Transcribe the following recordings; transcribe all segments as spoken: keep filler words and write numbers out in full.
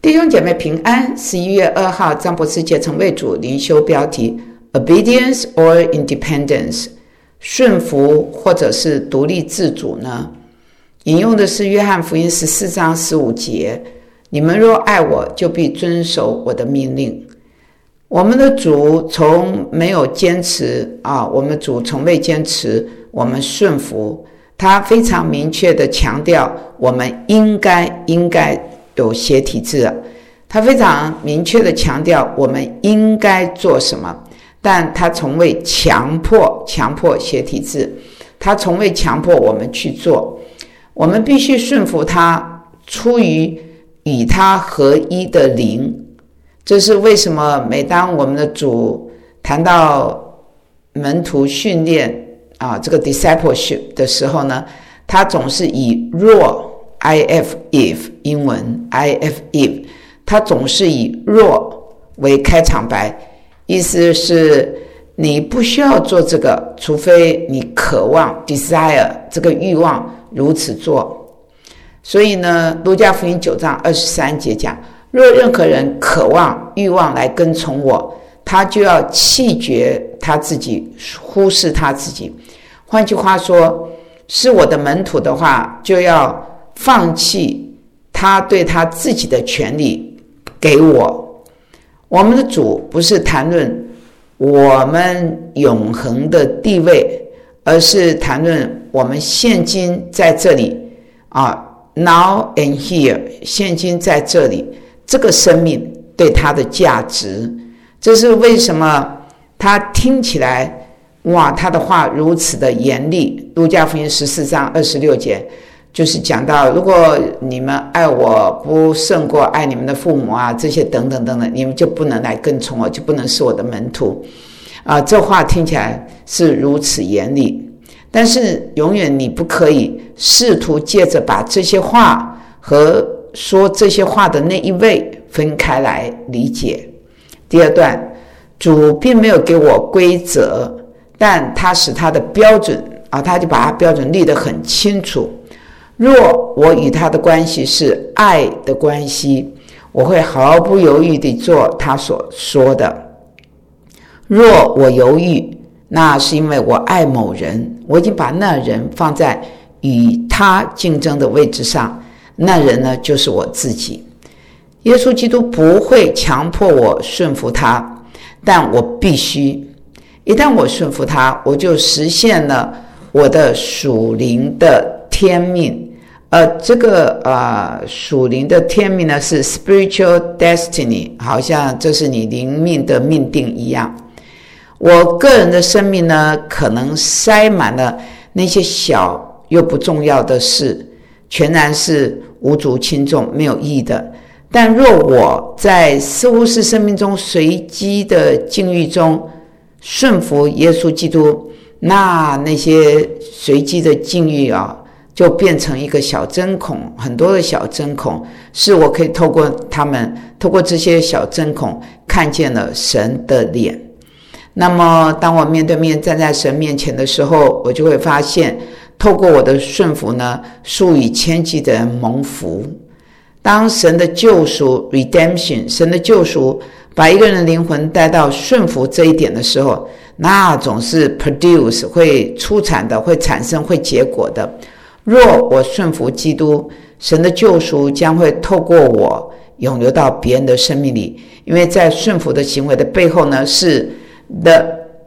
弟兄姐妹平安。十一月二号，张博士节成为主灵修标题 Obedience or Independence， 顺服或者是独立自主呢？引用的是约翰福音十四章十五节，你们若爱我，就必遵守我的命令。我们的主从没有坚持啊，我们主从未坚持我们顺服，他非常明确的强调我们应该应该有写体制，他非常明确的强调我们应该做什么，但他从未强迫强迫写体制，他从未强迫我们去做。我们必须顺服他，出于与他合一的灵。这是为什么每当我们的主谈到门徒训练啊，这个 discipleship 的时候呢，他总是以若 if if 英文 if if 他总是以若为开场白，意思是你不需要做这个，除非你渴望 desire 这个欲望如此做。所以呢，路加福音九章二十三节讲，若任何人渴望欲望来跟从我，他就要弃绝他自己，忽视他自己。换句话说，是我的门徒的话，就要放弃他对他自己的权利给我。我们的主不是谈论我们永恒的地位，而是谈论我们现今在这里啊 ，now and here， 现今在这里，这个生命对他的价值。这是为什么他听起来哇，他的话如此的严厉。路加福音十四章二十六节就是讲到，如果你们爱我不胜过爱你们的父母啊，这些等等等等，你们就不能来跟从我，就不能是我的门徒啊。这话听起来是如此严厉，但是永远你不可以试图借着把这些话和说这些话的那一位分开来理解。第二段，主并没有给我规则，但他使他的标准啊，他就把他标准立得很清楚。若我与他的关系是爱的关系，我会毫不犹豫地做他所说的。若我犹豫，那是因为我爱某人，我已经把那人放在与他竞争的位置上，那人呢，就是我自己。耶稣基督不会强迫我顺服他，但我必须，一旦我顺服他，我就实现了我的属灵的天命。呃，这个呃属灵的天命呢是 spiritual destiny， 好像这是你灵命的命定一样。我个人的生命呢，可能塞满了那些小又不重要的事，全然是无足轻重，没有意义的。但若我在似乎是生命中随机的境遇中顺服耶稣基督，那那些随机的境遇啊，就变成一个小针孔，很多的小针孔，是我可以透过他们，透过这些小针孔看见了神的脸。那么当我面对面站在神面前的时候，我就会发现，透过我的顺服呢，数以千计的人蒙福。当神的救赎 redemption， 神的救赎把一个人的灵魂带到顺服这一点的时候，那总是 produce 会出产的，会产生，会结果的。若我顺服基督，神的救赎将会透过我涌流到别人的生命里，因为在顺服的行为的背后呢，是 the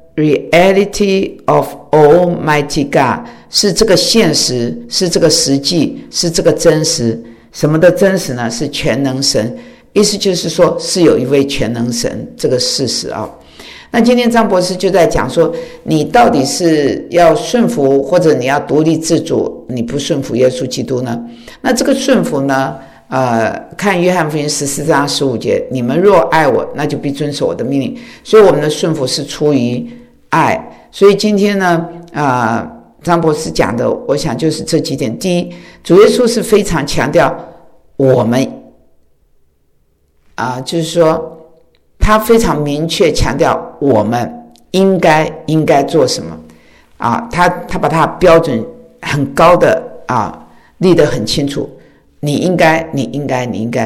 reality of Almighty God， 是这个现实，是这个实际，是这个真实。什么的真实呢？是全能神，意思就是说是有一位全能神这个事实啊。那今天张博士就在讲说，你到底是要顺服，或者你要独立自主，你不顺服耶稣基督呢？那这个顺服呢，呃，看约翰福音十四章十五节，你们若爱我，那就必遵守我的命令。所以我们的顺服是出于爱。所以今天呢，呃张博士讲的，我想就是这几点。第一，主耶稣是非常强调我们啊、呃，就是说他非常明确强调我们应该应该做什么啊，他他把他的标准很高的啊立得很清楚，你应该你应该你应该。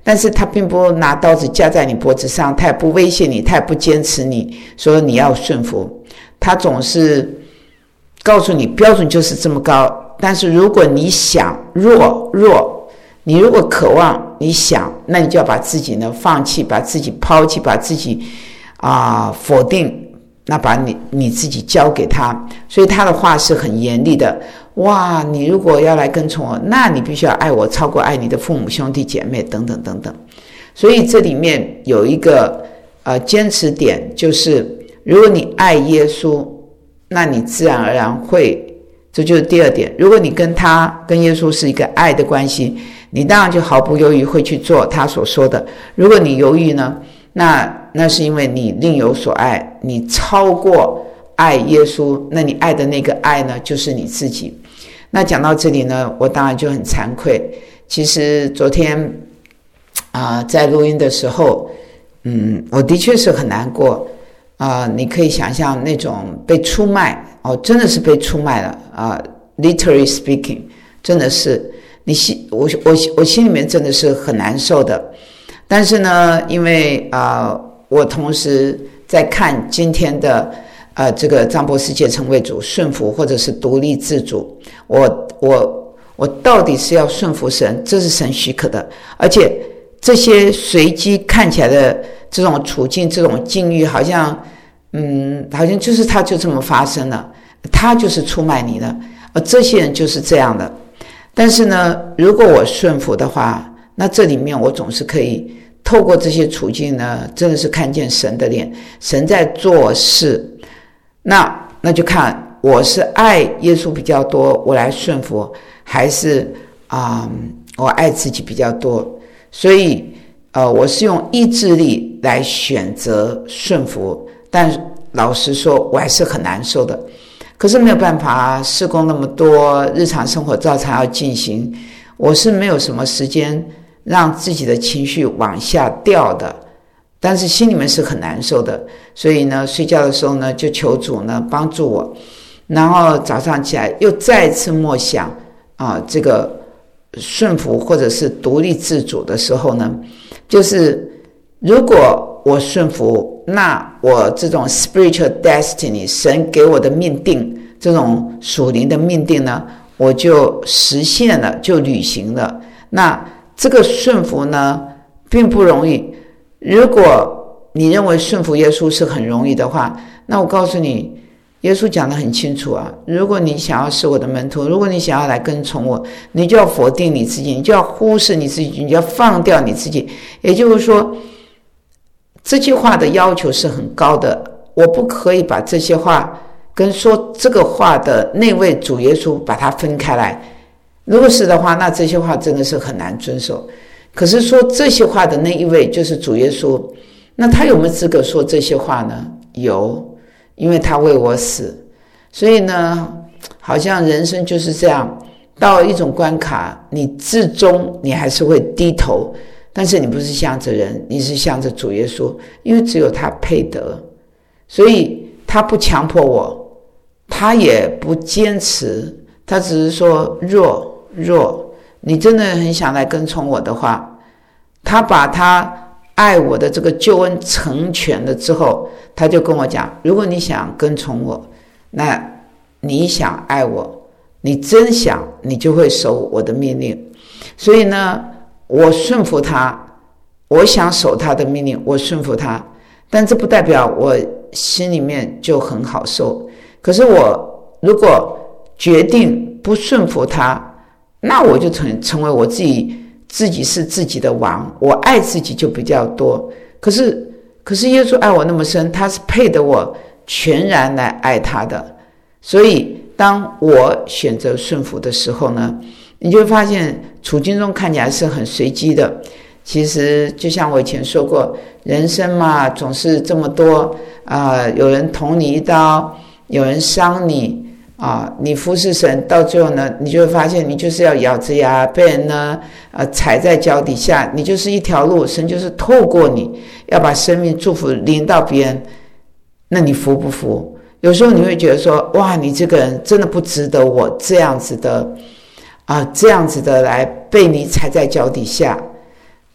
但是他并不拿刀子架在你脖子上，他也不威胁你，他也不坚持你说你要顺服，他总是告诉你标准就是这么高。但是如果你想弱弱，你如果渴望，你想，那你就要把自己呢放弃，把自己抛弃，把自己啊、呃、否定，那把你你自己交给他。所以他的话是很严厉的。哇，你如果要来跟从我，那你必须要爱我超过爱你的父母兄弟姐妹等等等等。所以这里面有一个呃坚持点，就是如果你爱耶稣，那你自然而然会，这就是第二点，如果你跟他跟耶稣是一个爱的关系，你当然就毫不犹豫会去做他所说的。如果你犹豫呢，那那是因为你另有所爱，你超过爱耶稣，那你爱的那个爱呢就是你自己。那讲到这里呢，我当然就很惭愧。其实昨天啊、呃，在录音的时候，嗯，我的确是很难过啊、呃。你可以想象那种被出卖哦，真的是被出卖了啊、呃、，literally speaking， 真的是你心我我我心里面真的是很难受的。但是呢，因为啊、呃，我同时在看今天的。呃，这个张博士结成为主，顺服或者是独立自主，我我我到底是要顺服神，这是神许可的，而且这些随机看起来的这种处境、这种境遇，好像嗯，好像就是他就这么发生了，他就是出卖你的，而这些人就是这样的。但是呢，如果我顺服的话，那这里面我总是可以透过这些处境呢，真的是看见神的脸，神在做事。那那就看我是爱耶稣比较多，我来顺服，还是啊、嗯、我爱自己比较多。所以呃，我是用意志力来选择顺服，但老实说我还是很难受的。可是没有办法，事工那么多，日常生活照常要进行，我是没有什么时间让自己的情绪往下掉的，但是心里面是很难受的。所以呢，睡觉的时候呢，就求主呢帮助我，然后早上起来又再次默想啊，这个顺服或者是独立自主的时候呢，就是如果我顺服，那我这种 spiritual destiny 神给我的命定，这种属灵的命定呢，我就实现了，就履行了。那这个顺服呢并不容易，如果你认为顺服耶稣是很容易的话，那我告诉你，耶稣讲得很清楚啊，如果你想要是我的门徒，如果你想要来跟从我，你就要否定你自己，你就要忽视你自己，你就要放掉你自己。也就是说，这句话的要求是很高的，我不可以把这些话跟说这个话的那位主耶稣把它分开来。如果是的话，那这些话真的是很难遵守。可是说这些话的那一位就是主耶稣，那他有没有资格说这些话呢？有，因为他为我死。所以呢，好像人生就是这样，到一种关卡，你至终你还是会低头，但是你不是向着人，你是向着主耶稣，因为只有他配得。所以他不强迫我，他也不坚持，他只是说若若你真的很想来跟从我的话，他把他爱我的这个救恩成全了之后，他就跟我讲，如果你想跟从我，那你想爱我，你真想，你就会守我的命令。所以呢，我顺服他，我想守他的命令，我顺服他，但这不代表我心里面就很好受。可是我如果决定不顺服他，那我就成成为我自己自己是自己的王，我爱自己就比较多。可是可是耶稣爱我那么深，他是配得我全然来爱他的。所以当我选择顺服的时候呢，你就会发现处境中看起来是很随机的。其实就像我以前说过，人生嘛，总是这么多啊、呃，有人捅你一刀，有人伤你啊，你服侍神，到最后呢，你就会发现你就是要咬着牙被人呢呃踩在脚底下，你就是一条路，神就是透过你要把生命祝福临到别人，那你服不服？有时候你会觉得说，哇，你这个人真的不值得我这样子的啊、呃，这样子的来被你踩在脚底下。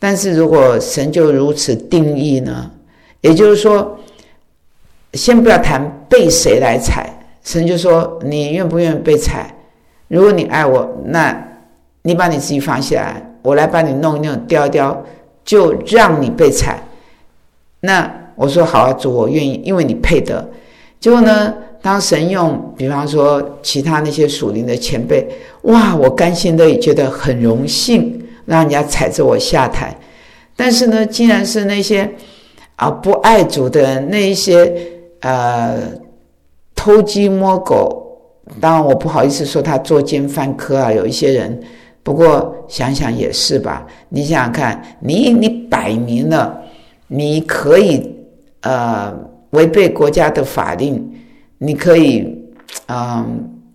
但是如果神就如此定义呢，也就是说，先不要谈被谁来踩，神就说你愿不愿意被踩？如果你爱我，那你把你自己放下来，我来把你弄一弄雕一雕，就让你被踩。那我说好啊，主，我愿意，因为你配得。结果呢，当神用比方说其他那些属灵的前辈，哇，我甘心乐意，觉得很荣幸让人家踩着我下台。但是呢，既然是那些啊不爱主的人，那一些呃偷鸡摸狗，当然我不好意思说他作奸犯科啊，有一些人，不过想想也是吧，你想想看，你你摆明了你可以呃违背国家的法令，你可以嗯、呃、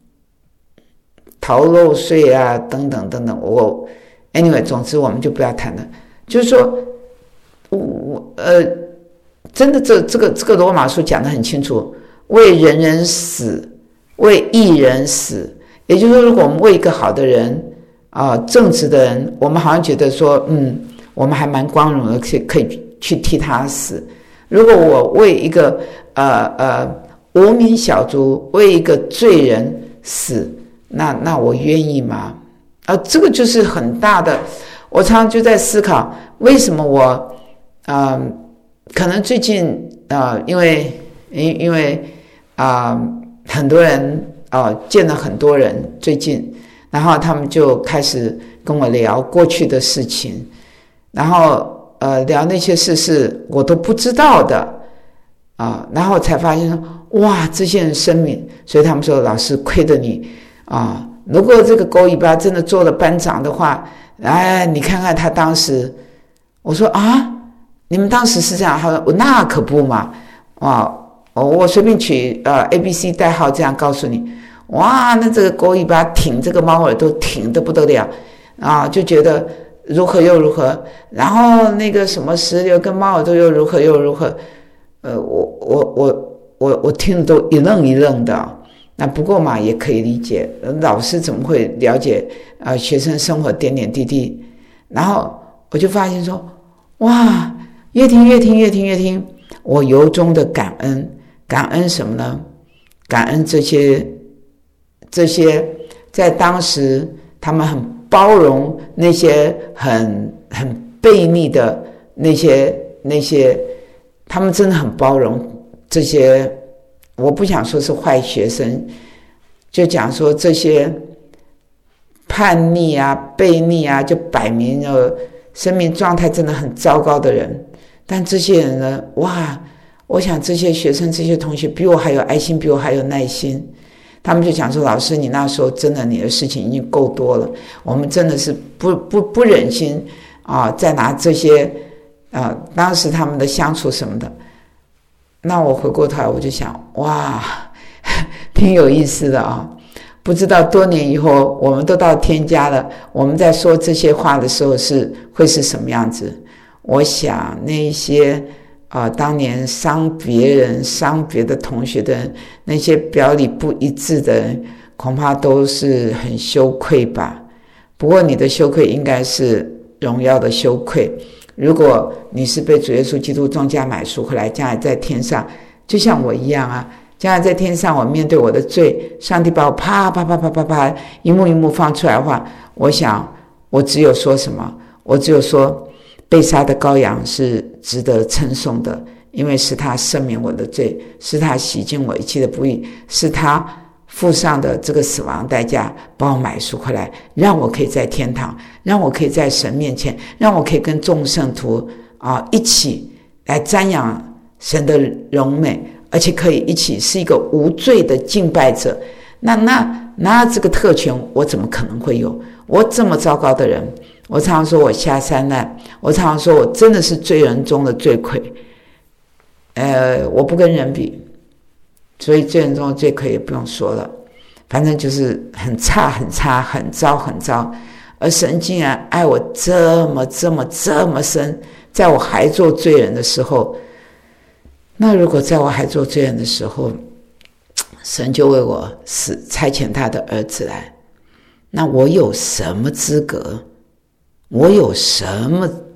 逃漏税啊等等等等，我 anyway 总之我们就不要谈了。就是说我呃真的这这个这个罗马书讲得很清楚，为人人死，为义人死。也就是说，如果我们为一个好的人啊、呃、正直的人，我们好像觉得说嗯我们还蛮光荣的，可以可以去替他死。如果我为一个呃呃无名小卒，为一个罪人死，那那我愿意吗？啊，这个就是很大的。我常常就在思考，为什么我呃可能最近呃因为因因为啊、呃、很多人啊、呃、见了很多人最近，然后他们就开始跟我聊过去的事情，然后呃聊那些事是我都不知道的啊、呃，然后才发现说哇，这些人生命，所以他们说老师亏得你啊、呃，如果这个狗尾巴真的做了班长的话，哎，你看看他当时，我说啊，你们当时是这样，他说那可不嘛，啊，我随便取呃 A B C 代号这样告诉你，哇，那这个狗尾巴挺这个猫耳朵挺得不得了啊，就觉得如何又如何，然后那个什么石榴跟猫耳朵又如何又如何，呃，我我我我我听了都一愣一愣的。那不过嘛，也可以理解，老师怎么会了解呃学生生活点点滴滴？然后我就发现说，哇，越听越听越听越听，我由衷的感恩，感恩什么呢？感恩这些这些在当时他们很包容那些很很悖逆的那些那些，他们真的很包容这些。我不想说是坏学生，就讲说这些叛逆啊、悖逆啊，就摆明了生命状态真的很糟糕的人。但这些人呢，哇，我想这些学生、这些同学比我还有爱心，比我还有耐心。他们就讲说，老师，你那时候真的你的事情已经够多了，我们真的是不不不忍心啊，再拿这些啊，当时他们的相处什么的。那我回过头来我就想，哇，挺有意思的啊！不知道多年以后我们都到天家了，我们在说这些话的时候是会是什么样子？我想那些啊、呃，当年伤别人、伤别的同学的人，那些表里不一致的人，恐怕都是很羞愧吧。不过你的羞愧应该是荣耀的羞愧。如果你是被主耶稣基督重价买赎回来，将来在天上就像我一样啊，将来在天上我面对我的罪，上帝把我啪啪啪啪啪啪一幕一幕放出来的话，我想我只有说什么？我只有说被杀的羔羊是值得称颂的，因为是他赦免我的罪，是他洗净我一切的不义，是他付上的这个死亡代价把我买赎回来，让我可以在天堂，让我可以在神面前，让我可以跟众圣徒啊一起来瞻仰神的荣美，而且可以一起是一个无罪的敬拜者。那那那这个特权我怎么可能会有？我这么糟糕的人，我常常说我下三滥，我常常说我真的是罪人中的罪魁。呃，我不跟人比。所以罪人中的罪魁也不用说了，反正就是很差很差很糟很糟，而神竟然爱我这么这么这么深，在我还做罪人的时候，那如果在我还做罪人的时候，神就为我死差遣他的儿子来，那我有什么资格，我有什么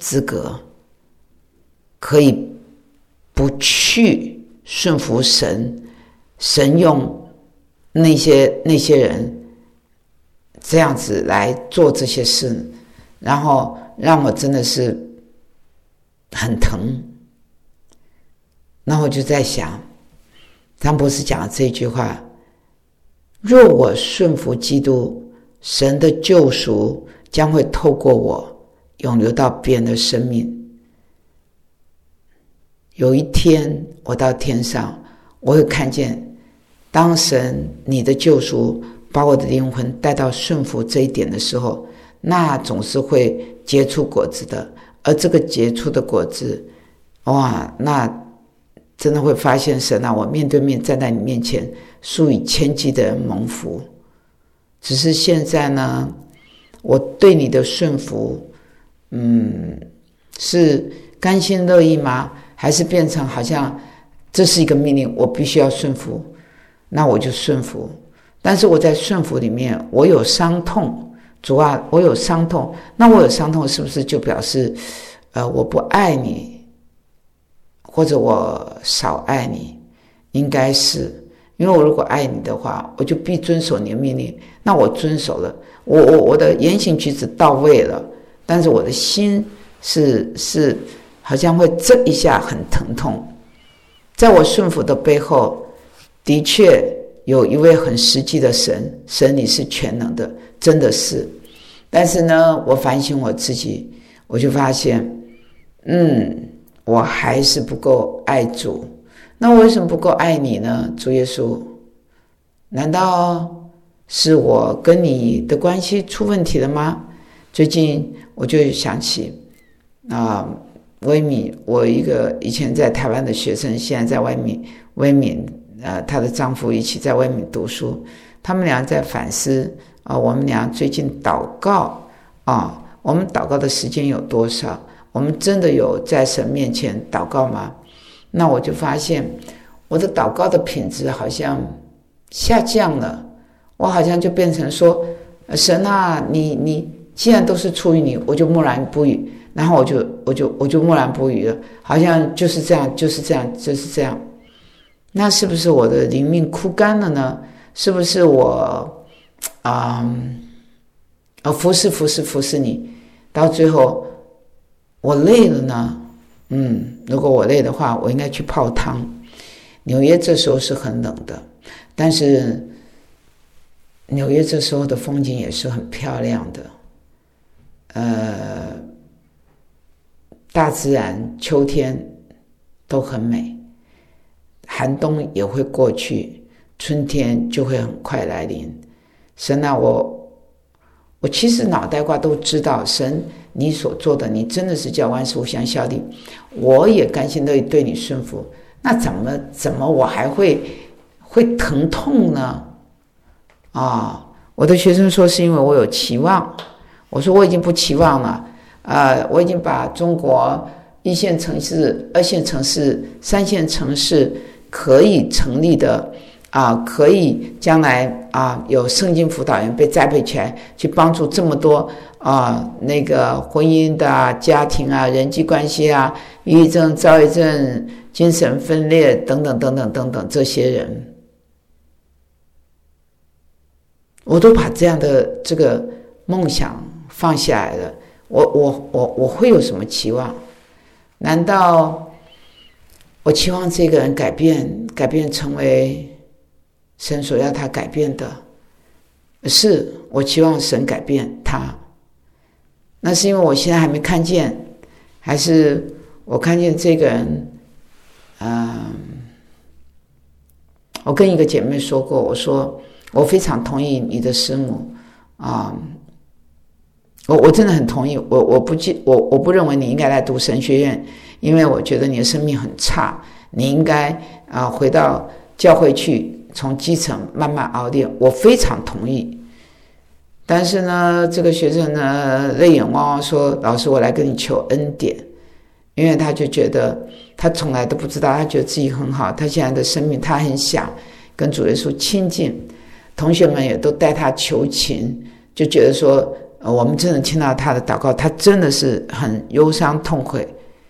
资格可以不去顺服神，神用那些那些人这样子来做这些事，然后让我真的是很疼。那我就在想，张博士讲的这句话，若我顺服基督，神的救赎将会透过我涌流到别人的生命。有一天我到天上，我会看见，当神你的救赎把我的灵魂带到顺服这一点的时候，那总是会结出果子的。而这个结出的果子，哇，那真的会发现神啊，我面对面站在你面前，数以千计的人蒙福。只是现在呢，我对你的顺服，嗯，是甘心乐意吗？还是变成好像这是一个命令，我必须要顺服，那我就顺服。但是我在顺服里面，我有伤痛，主啊，我有伤痛，那我有伤痛是不是就表示，呃，我不爱你，或者我少爱你？应该是，因为我如果爱你的话，我就必遵守你的命令。那我遵守了，我我我的言行举止到位了，但是我的心是是好像会这一下很疼痛。在我顺服的背后，的确有一位很实际的神，神你是全能的，真的是。但是呢，我反省我自己，我就发现，嗯，我还是不够爱主。那我为什么不够爱你呢？主耶稣，难道是我跟你的关系出问题了吗？最近我就想起啊、呃，威敏，我一个以前在台湾的学生，现在在外面，威敏呃，她的丈夫一起在外面读书，他们俩在反思啊、呃，我们俩最近祷告啊、呃，我们祷告的时间有多少？我们真的有在神面前祷告吗？那我就发现我的祷告的品质好像下降了，我好像就变成说，神啊，你你既然都是出于你，我就默然不语，然后我就我就我就默然不语了，好像就是这样就是这样就是这样。那是不是我的灵命枯干了呢？是不是我啊、嗯、服侍服侍服侍你，到最后我累了呢？嗯，如果我累的话，我应该去泡汤。纽约这时候是很冷的，但是纽约这时候的风景也是很漂亮的。呃，大自然秋天都很美，寒冬也会过去，春天就会很快来临。神啊，我我其实脑袋瓜都知道，神你所做的，你真的是叫万事互相效力，我也甘心乐意对你顺服。那怎么怎么我还会会疼痛呢？啊，我的学生说是因为我有期望，我说我已经不期望了，呃，我已经把中国一线城市、二线城市、三线城市可以成立的啊，可以将来啊有圣经辅导员被栽培起来，去帮助这么多啊那个婚姻的、啊、家庭啊、人际关系啊、抑郁症、躁郁症、精神分裂等等等等等等这些人，我都把这样的这个梦想放下来了。我我我我会有什么期望？难道我期望这个人改变，改变成为神所要他改变的？是我期望神改变他，那是因为我现在还没看见，还是我看见这个人？嗯，我跟一个姐妹说过，我说我非常同意你的师母啊、嗯，我我真的很同意，我我不我我不认为你应该来读神学院，因为我觉得你的生命很差，你应该啊、呃、回到教会去，从基层慢慢熬练。我非常同意，但是呢，这个学生呢泪眼汪汪说：“老师，我来跟你求恩典。”因为他就觉得他从来都不知道，他觉得自己很好，他现在的生命他很想跟主耶稣亲近，同学们也都带他求情，就觉得说呃，我们真的听到他的祷告，他真的是很忧伤痛悔。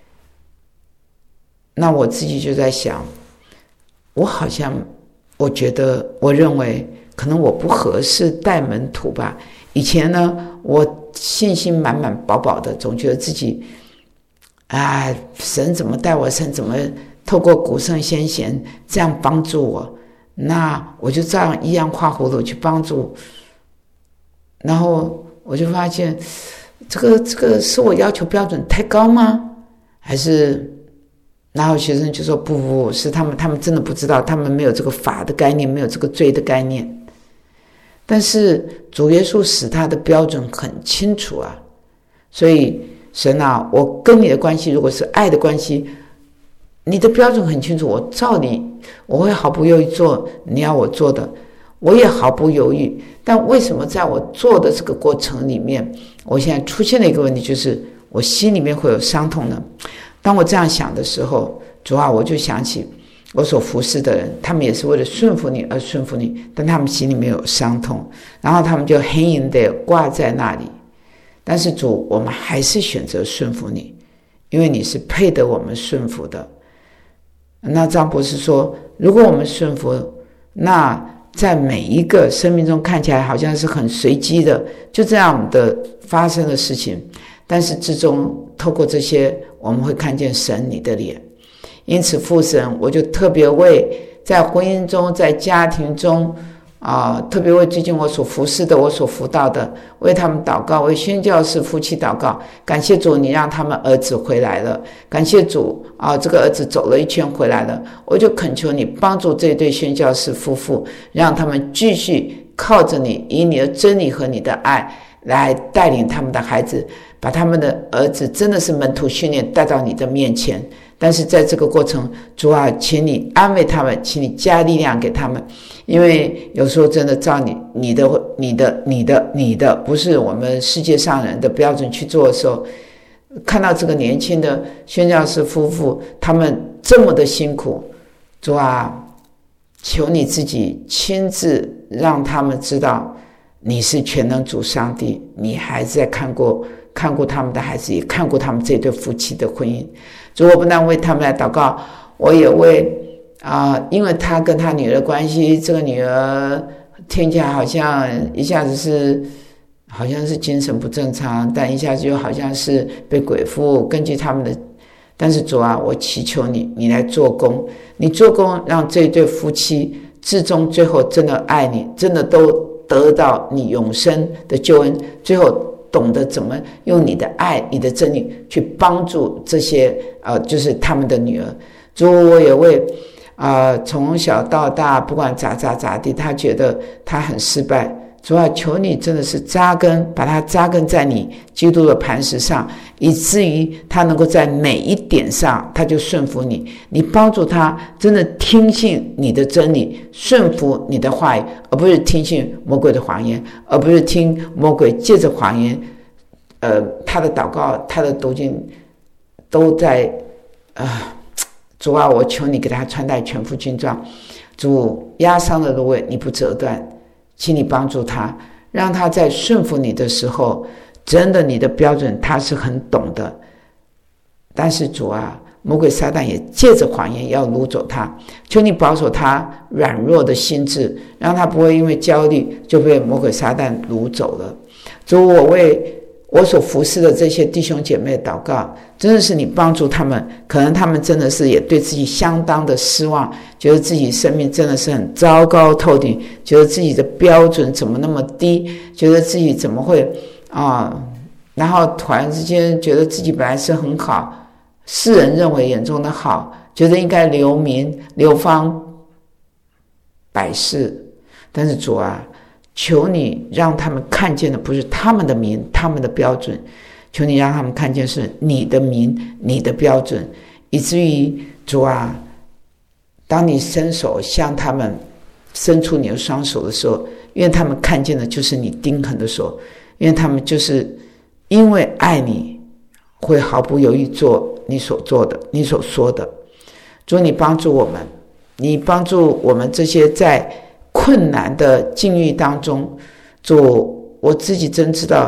那我自己就在想，我好像我觉得我认为可能我不合适带门徒吧。以前呢，我信心满满饱饱的，总觉得自己啊，神怎么带我，神怎么透过古圣先贤这样帮助我，那我就这样一样画葫芦去帮助。然后我就发现，这个这个是我要求标准太高吗？还是？然后学生就说不不不，是他们他们真的不知道，他们没有这个法的概念，没有这个罪的概念。但是主耶稣使他的标准很清楚啊，所以神啊，我跟你的关系如果是爱的关系，你的标准很清楚，我照你，我会毫不犹豫做你要我做的，我也毫不犹豫。但为什么在我做的这个过程里面，我现在出现了一个问题，就是我心里面会有伤痛呢？当我这样想的时候，主啊，我就想起我所服侍的人，他们也是为了顺服你而顺服你，但他们心里面有伤痛，然后他们就 hanging there 挂在那里。但是主，我们还是选择顺服你，因为你是配得我们顺服的。那张博士说，如果我们顺服，那在每一个生命中看起来好像是很随机的，就这样的发生的事情，但是之中透过这些，我们会看见神你的脸。因此父神，我就特别为在婚姻中，在家庭中啊、呃，特别为最近我所服侍的，我所辅导的，为他们祷告，为宣教士夫妻祷告。感谢主，你让他们儿子回来了。感谢主啊、呃，这个儿子走了一圈回来了。我就恳求你帮助这对宣教士夫妇，让他们继续靠着你，以你的真理和你的爱来带领他们的孩子，把他们的儿子真的是门徒训练带到你的面前。但是在这个过程，主啊，请你安慰他们，请你加力量给他们，因为有时候真的照你你的你的你的你的不是我们世界上人的标准去做的时候，看到这个年轻的宣教士夫妇他们这么的辛苦，主啊，求你自己亲自让他们知道你是全能主上帝，你还在看过看过他们的孩子，也看过他们这对夫妻的婚姻。主，我不但为他们来祷告，我也为啊、呃，因为他跟他女儿的关系，这个女儿听起来好像一下子是好像是精神不正常，但一下子又好像是被鬼附。根据他们的，但是主啊，我祈求你，你来做工，你做工，让这对夫妻至终最后真的爱你，真的都得到你永生的救恩，最后懂得怎么用你的爱、你的真理去帮助这些呃，就是他们的女儿。主，我也为啊、呃、从小到大，不管咋咋咋地，他觉得他很失败。主啊，求你真的是扎根，把他扎根在你基督的磐石上，以至于他能够在每一点上他就顺服你，你帮助他真的听信你的真理，顺服你的话语，而不是听信魔鬼的谎言，而不是听魔鬼借着谎言呃，他的祷告，他的读经都在啊、呃，主啊，我求你给他穿戴全副军装。主，压伤的芦苇你不折断，请你帮助他，让他在顺服你的时候，真的你的标准他是很懂的。但是主啊，魔鬼撒旦也借着谎言要掳走他，求你保守他软弱的心智，让他不会因为焦虑就被魔鬼撒旦掳走了。主，我为我所服侍的这些弟兄姐妹祷告，真的是你帮助他们，可能他们真的是也对自己相当的失望，觉得自己生命真的是很糟糕透顶，觉得自己的标准怎么那么低，觉得自己怎么会啊、呃，然后突然之间觉得自己本来是很好，世人认为眼中的好，觉得应该留名流芳百世。但是主啊，求你让他们看见的不是他们的名，他们的标准，求你让他们看见是你的名，你的标准，以至于主啊，当你伸手向他们伸出你的双手的时候，因为他们看见的就是你钉痕的手，因为他们就是因为爱你，会毫不犹豫做你所做的，你所说的。主，你帮助我们，你帮助我们这些在困难的境遇当中。主，我自己真知道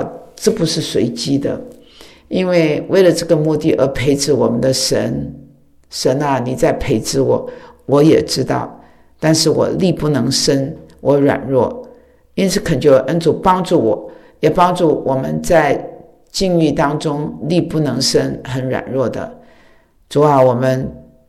这不是随机的，因为为了这个目的而培植我们的神，神啊，你在培植我，我也知道，但是我力不能生，我软弱，因此恳求恩主帮助我，也帮助我们在境遇当中力不能生，很软弱的。主啊，我们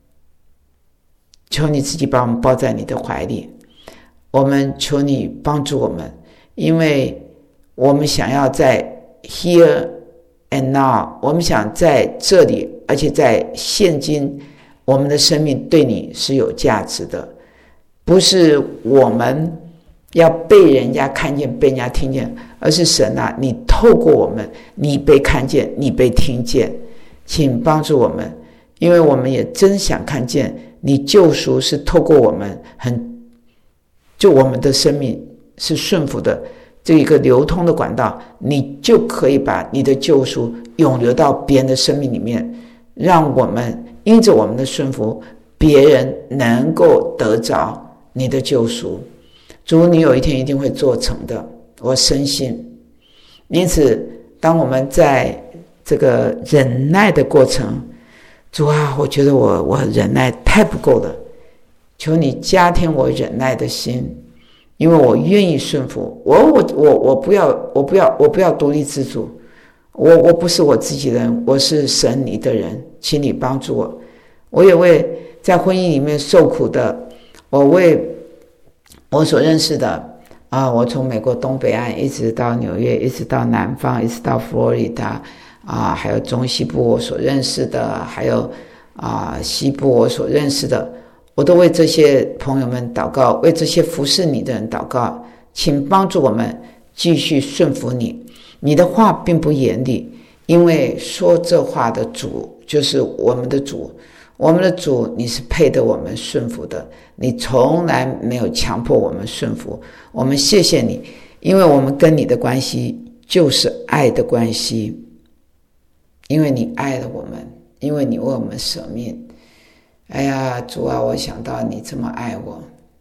求你自己把我们抱在你的怀里，我们求你帮助我们，因为我们想要在 here and now， 我们想在这里，而且在现今，我们的生命对你是有价值的，不是我们要被人家看见，被人家听见，而是神啊，你透过我们，你被看见，你被听见，请帮助我们，因为我们也真想看见你救赎是透过我们，很就我们的生命是顺服的这一个流通的管道，你就可以把你的救赎涌流到别人的生命里面，让我们因着我们的顺服，别人能够得着你的救赎。主，你有一天一定会做成的，我深信。因此当我们在这个忍耐的过程，主啊，我觉得我我忍耐太不够了，求你加添我忍耐的心，因为我愿意顺服，我我我我不要我不要我不要独立自主，我我不是我自己人，我是神你的人，请你帮助我。我也为在婚姻里面受苦的，我为我所认识的啊，我从美国东北岸一直到纽约，一直到南方，一直到佛罗里达啊，还有中西部我所认识的，还有啊西部我所认识的，我都为这些朋友们祷告，为这些服侍你的人祷告，请帮助我们继续顺服你。你的话并不严厉，因为说这话的主就是我们的主，我们的主你是配得我们顺服的，你从来没有强迫我们顺服。我们谢谢你，因为我们跟你的关系就是爱的关系，因为你爱了我们，因为你为我们舍命。哎呀，主啊，我想到你这么爱我，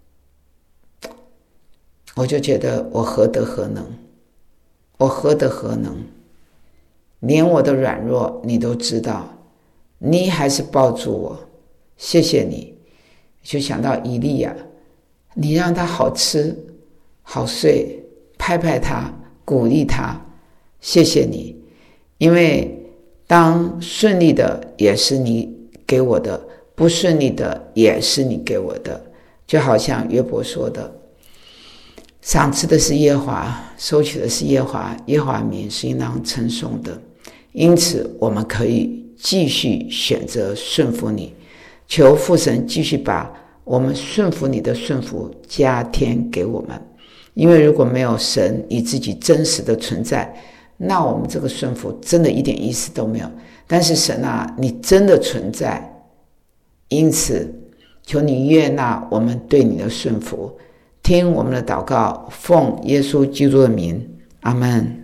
我就觉得我何德何能，我何德何能，连我的软弱你都知道，你还是抱住我，谢谢你。就想到以利亚，你让他好吃好睡，拍拍他，鼓励他，谢谢你，因为当顺利的也是你给我的，不顺利的也是你给我的，就好像约伯说的，赏赐的是耶和华，收取的是耶和华，耶和华名是应当称颂的。因此我们可以继续选择顺服你，求父神继续把我们顺服你的顺服加添给我们，因为如果没有神你自己真实的存在，那我们这个顺服真的一点意思都没有。但是神啊，你真的存在，因此求你悦纳我们对你的顺服，听我们的祷告，奉耶稣基督的名，阿们。